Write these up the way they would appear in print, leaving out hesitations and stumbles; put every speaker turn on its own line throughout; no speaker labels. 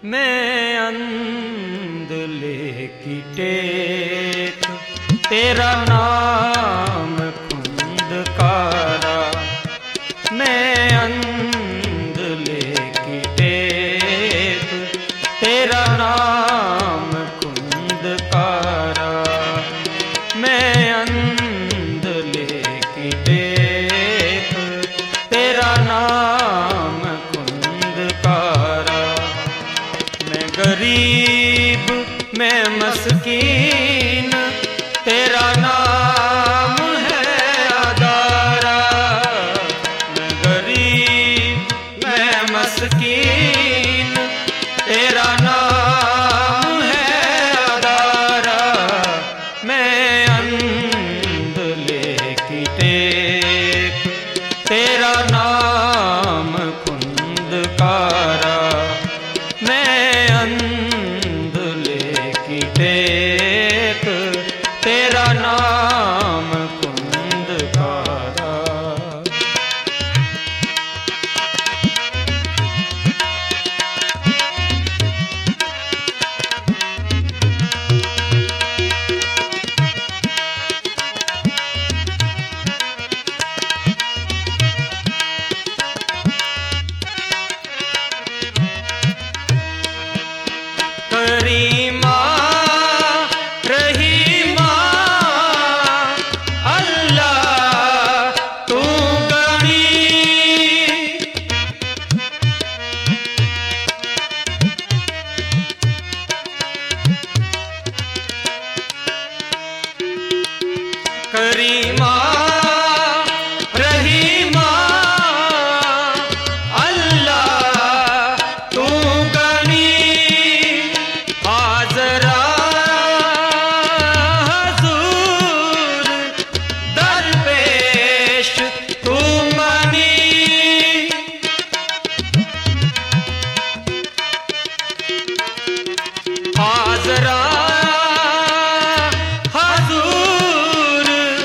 मैं अंधले की टेक तेरा नाम खुंदकारा। मैं अंधले की टेक तेरा नाम खुंदकारा। मैं अंधले की टेक तेरा नाम खुंदकारा। मैं गरीब मैं मस्कीन तेरा नाम है आधारा। मैं गरीब मैं मस्कीन तेरा नाम है आधारा। मैं अंधले की टेक तेरा नाम खुंदकारा। मैं अंधले की टेक तेरा नाम खुंदकारा। करीमा रहीमा अल्लाह तू गनी। करीमा रहीमा अल्लाह तू गनी। हाज़रा हुज़ूर दरपेश तू मनी। हाज़रा हुज़ूर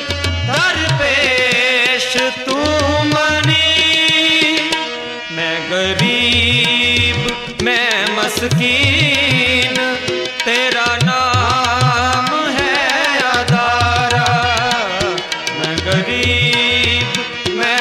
दरपेश तू मनी। मैं गरीब मैं मस्कीन तेरा नाम है आधारा। मैं गरीब मैं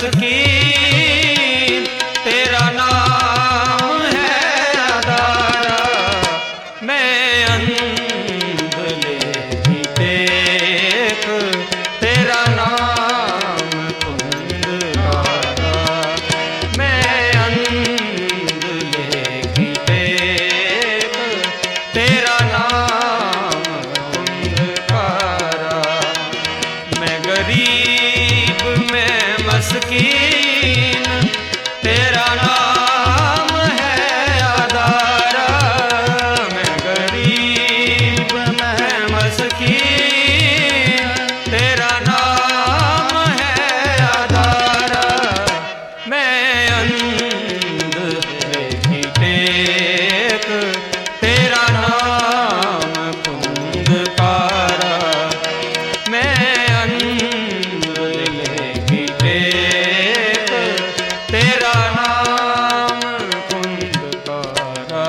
मस्कीन तेरा नाम है आधारा। मैं अंधले की टेक तेरा नाम खुंदकारा। मैं अंधले की टेक तेरा नाम खुंदकारा। मैं गरीब मैं मस्कीन तेरा नाम है आधारा। मैं गरीब मैं मस्कीन तेरा नाम है आधारा। मैं अंधले की टेक तेरा नाम खुंदकारा। मैं अंधले की टेक तेरा नाम खुंदकारा।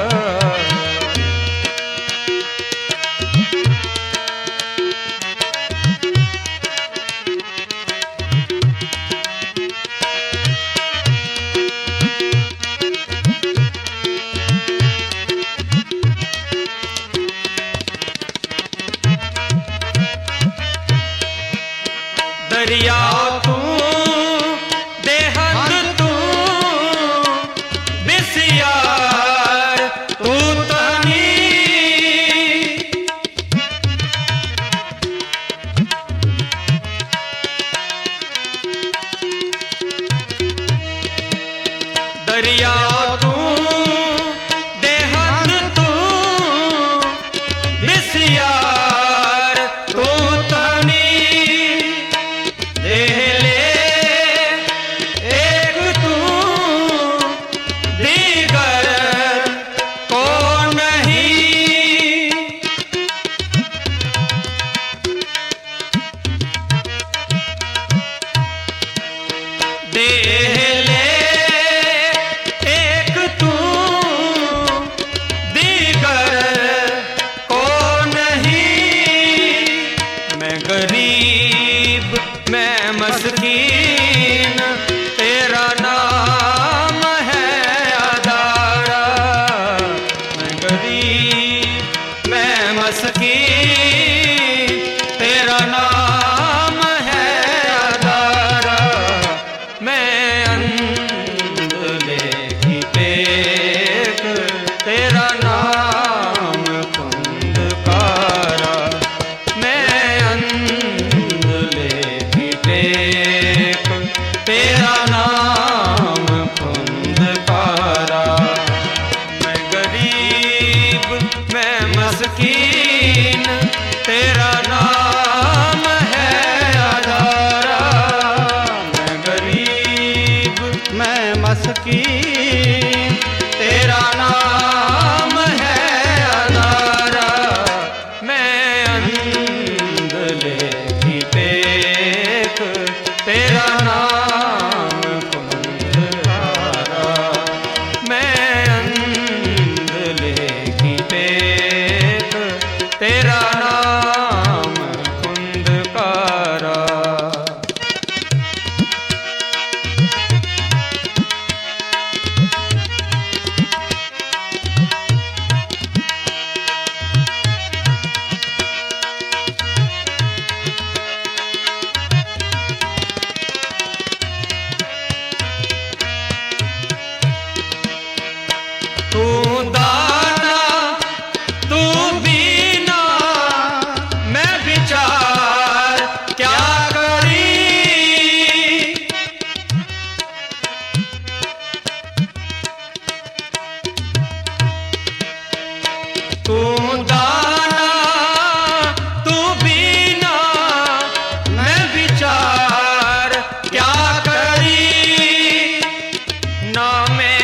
दरिया तू देहत तू बिसियार तू तनी। दरिया तू देहत तू बिसियार तू तनी। देह ले एक तू दीगर को नहीं। देह ले एक तेरा नाम है अदारा, मैं अंधले की टेक, तेरा नाम कुंदकारा, मैं अंधले की टेक, तेरा नाम कुंदकारा। तू दाना तू बीना, मैं विचार क्या करी, तू दाना तू बीना, मैं विचार क्या करी, ना मैं